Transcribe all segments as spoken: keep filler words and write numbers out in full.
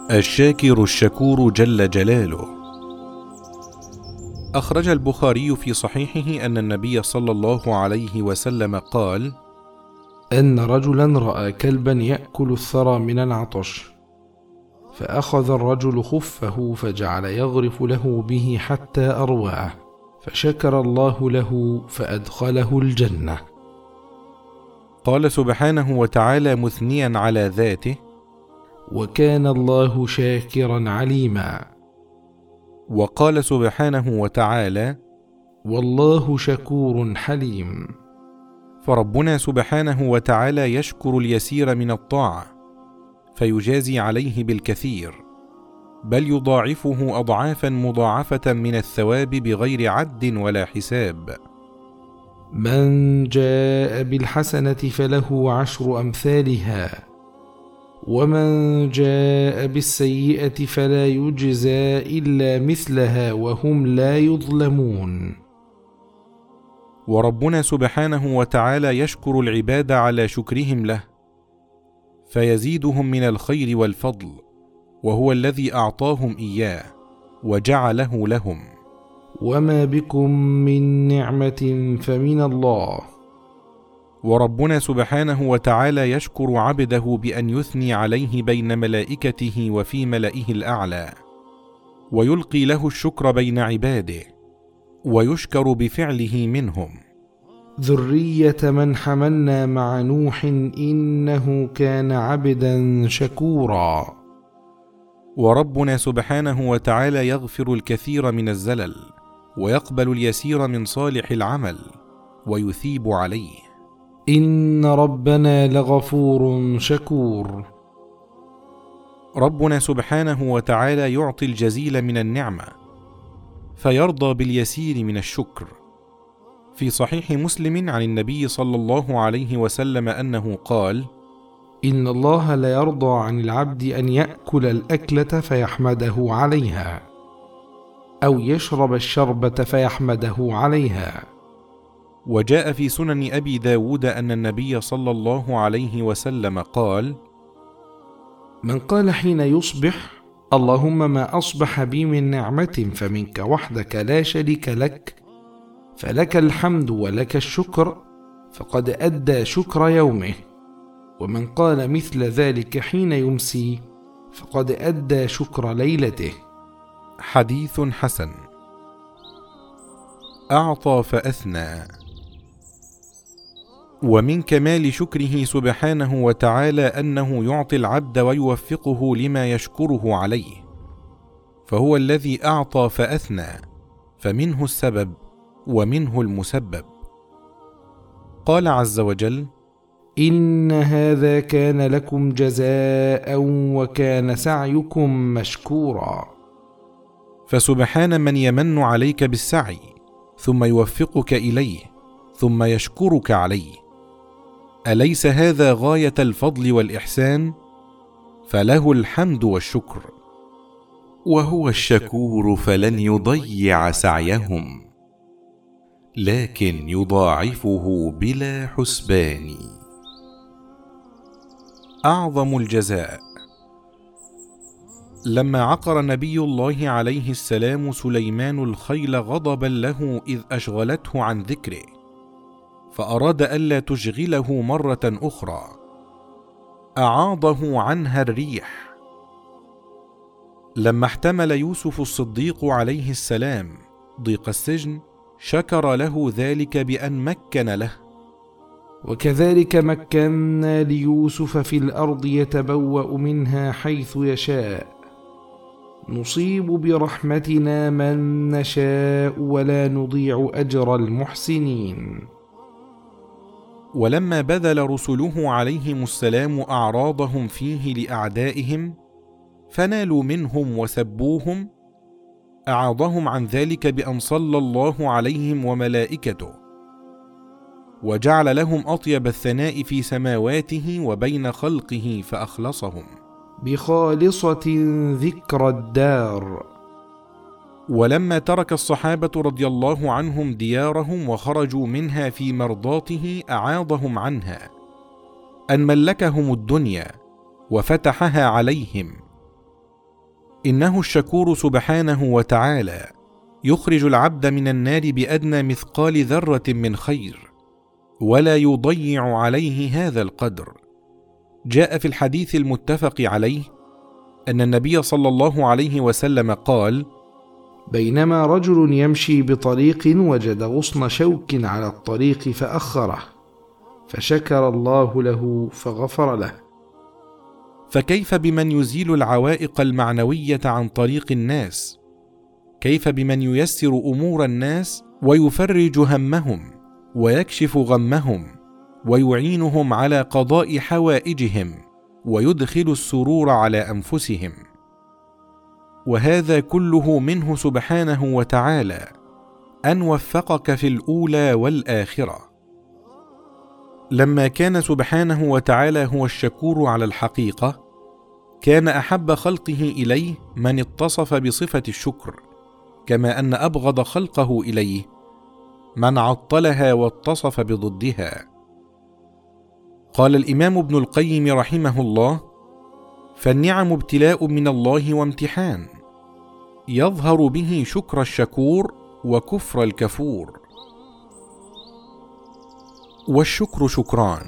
الشاكر الشكور جل جلاله. أخرج البخاري في صحيحه أن النبي صلى الله عليه وسلم قال: أن رجلا رأى كلبا يأكل الثرى من العطش، فأخذ الرجل خفه فجعل يغرف له به حتى أرواه، فشكر الله له فأدخله الجنة. قال سبحانه وتعالى مثنيا على ذاته: وكان الله شاكرا عليما. وقال سبحانه وتعالى: والله شكور حليم. فربنا سبحانه وتعالى يشكر اليسير من الطاعة فيجازي عليه بالكثير، بل يضاعفه أضعافا مضاعفة من الثواب بغير عد ولا حساب. من جاء بالحسنة فله عشر أمثالها، ومن جاء بالسيئة فلا يجزى إلا مثلها وهم لا يظلمون. وربنا سبحانه وتعالى يشكر العباد على شكرهم له فيزيدهم من الخير والفضل، وهو الذي أعطاهم إياه وجعله لهم. وما بكم من نعمة فمن الله. وربنا سبحانه وتعالى يشكر عبده بأن يثني عليه بين ملائكته وفي ملئه الأعلى، ويلقي له الشكر بين عباده، ويشكر بفعله منهم. ذرية من حملنا مع نوح إنه كان عبدا شكورا. وربنا سبحانه وتعالى يغفر الكثير من الزلل، ويقبل اليسير من صالح العمل، ويثيب عليه. إن ربنا لغفور شكور. ربنا سبحانه وتعالى يعطي الجزيل من النعمة فيرضى باليسير من الشكر. في صحيح مسلم عن النبي صلى الله عليه وسلم أنه قال: إن الله لا يرضى عن العبد أن يأكل الأكلة فيحمده عليها، أو يشرب الشربة فيحمده عليها. وجاء في سنن أبي داود أن النبي صلى الله عليه وسلم قال: من قال حين يصبح: اللهم ما أصبح بي من نعمة فمنك وحدك لا شريك لك، فلك الحمد ولك الشكر، فقد أدى شكر يومه. ومن قال مثل ذلك حين يمسي فقد أدى شكر ليلته. حديث حسن. أعطى فأثنى. ومن كمال شكره سبحانه وتعالى أنه يعطي العبد ويوفقه لما يشكره عليه، فهو الذي أعطى فأثنى، فمنه السبب ومنه المسبب. قال عز وجل: إن هذا كان لكم جزاء وكان سعيكم مشكورا. فسبحان من يمن عليك بالسعي ثم يوفقك إليه ثم يشكرك عليه. أليس هذا غاية الفضل والإحسان؟ فله الحمد والشكر. وهو الشكور فلن يضيع سعيهم، لكن يضاعفه بلا حسبان. أعظم الجزاء. لما عقر نبي الله عليه السلام سليمان الخيل غضبا له إذ أشغلته عن ذكره، فأراد ألا تشغله مرة أخرى، أعاضه عنها الريح. لما احتمل يوسف الصديق عليه السلام ضيق السجن، شكر له ذلك بأن مكن له. وكذلك مكنا ليوسف في الأرض يتبوأ منها حيث يشاء، نصيب برحمتنا من نشاء ولا نضيع أجر المحسنين. ولما بذل رسله عليهم السلام أعراضهم فيه لأعدائهم فنالوا منهم وسبوهم، أعاضهم عن ذلك بأن صلى الله عليهم وملائكته، وجعل لهم أطيب الثناء في سماواته وبين خلقه فأخلصهم بخالصة ذكر الدار. ولما ترك الصحابة رضي الله عنهم ديارهم وخرجوا منها في مرضاته أعاضهم عنها، أن ملكهم الدنيا وفتحها عليهم، إنه الشكور سبحانه وتعالى يخرج العبد من النار بأدنى مثقال ذرة من خير، ولا يضيع عليه هذا القدر. جاء في الحديث المتفق عليه أن النبي صلى الله عليه وسلم قال: بينما رجل يمشي بطريق وجد غصن شوك على الطريق فأخره، فشكر الله له فغفر له. فكيف بمن يزيل العوائق المعنوية عن طريق الناس؟ كيف بمن ييسر أمور الناس ويفرج همهم ويكشف غمهم ويعينهم على قضاء حوائجهم ويدخل السرور على أنفسهم؟ وهذا كله منه سبحانه وتعالى، أن وفقك في الأولى والآخرة. لما كان سبحانه وتعالى هو الشكور على الحقيقة، كان أحب خلقه إليه من اتصف بصفة الشكر، كما أن أبغض خلقه إليه من عطلها واتصف بضدها. قال الإمام ابن القيم رحمه الله: فالنعم ابتلاء من الله وامتحان، يظهر به شكر الشكور وكفر الكفور. والشكر شكران: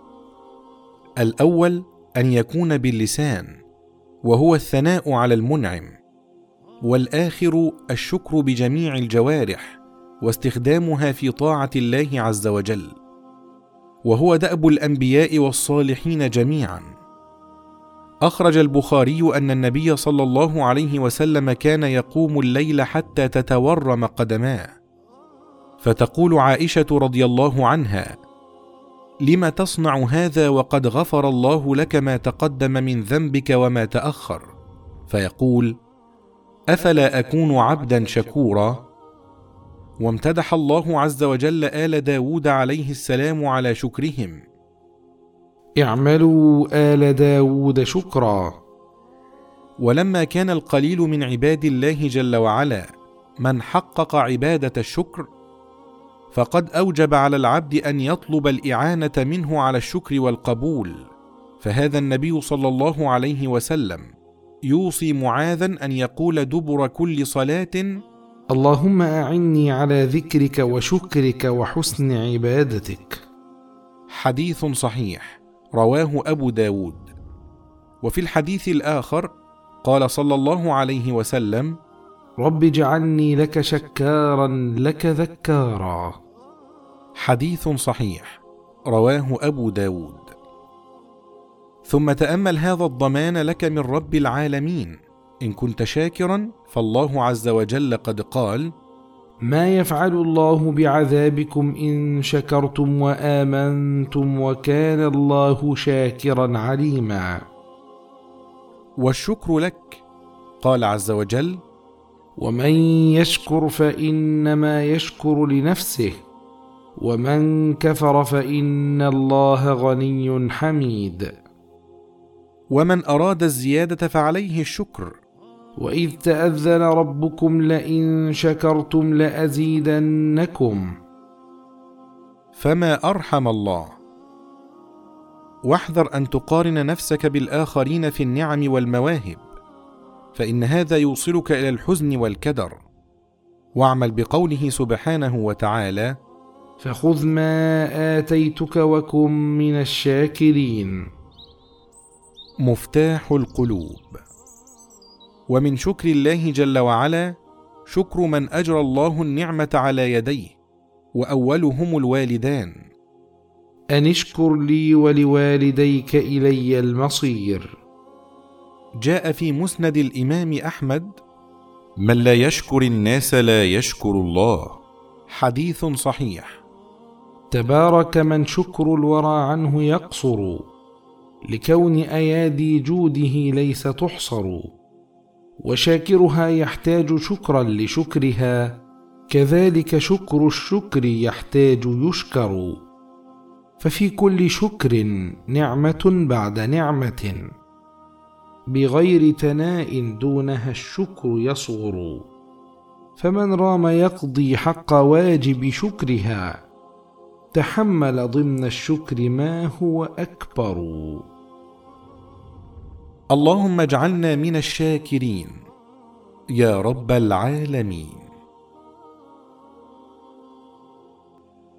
الأول أن يكون باللسان، وهو الثناء على المنعم، والآخر الشكر بجميع الجوارح واستخدامها في طاعة الله عز وجل، وهو دأب الأنبياء والصالحين جميعا. أخرج البخاري أن النبي صلى الله عليه وسلم كان يقوم الليل حتى تتورم قدماه، فتقول عائشة رضي الله عنها: لم تصنع هذا وقد غفر الله لك ما تقدم من ذنبك وما تأخر؟ فيقول: أفلا أكون عبدا شكورا؟ وامتدح الله عز وجل آل داود عليه السلام على شكرهم: اعملوا آل داود شكرا. ولما كان القليل من عباد الله جل وعلا من حقق عبادة الشكر، فقد أوجب على العبد أن يطلب الإعانة منه على الشكر والقبول. فهذا النبي صلى الله عليه وسلم يوصي معاذا أن يقول دبر كل صلاة: اللهم أعني على ذكرك وشكرك وحسن عبادتك. حديث صحيح رواه أبو داود. وفي الحديث الآخر قال صلى الله عليه وسلم: رب اجعلني لك شكارا لك ذكارا. حديث صحيح رواه أبو داود. ثم تأمل هذا الضمان لك من رب العالمين: إن كنت شاكرا فالله عز وجل قد قال: ما يفعل الله بعذابكم إن شكرتم وآمنتم وكان الله شاكرا عليما. والشكر لك، قال عز وجل: ومن يشكر فإنما يشكر لنفسه ومن كفر فإن الله غني حميد. ومن أراد الزيادة فعليه الشكر. وإذ تأذن ربكم لئن شكرتم لأزيدنكم. فما أرحم الله. واحذر أن تقارن نفسك بالآخرين في النعم والمواهب، فإن هذا يوصلك إلى الحزن والكدر. واعمل بقوله سبحانه وتعالى: فخذ ما آتيتك وكن من الشاكرين. مفتاح القلوب. ومن شكر الله جل وعلا شكر من أجرى الله النعمة على يديه، وأولهم الوالدان: أن اشكر لي ولوالديك إلي المصير. جاء في مسند الإمام أحمد: من لا يشكر الناس لا يشكر الله. حديث صحيح. تبارك من شكر الورى عنه يقصر، لكون أيادي جوده ليس تحصر، وشاكرها يحتاج شكرا لشكرها، كذلك شكر الشكر يحتاج يشكر. ففي كل شكر نعمة بعد نعمة، بغير تناء دونها الشكر يصغر. فمن رام يقضي حق واجب شكرها، تحمل ضمن الشكر ما هو أكبر. اللهم اجعلنا من الشاكرين. يا رب العالمين.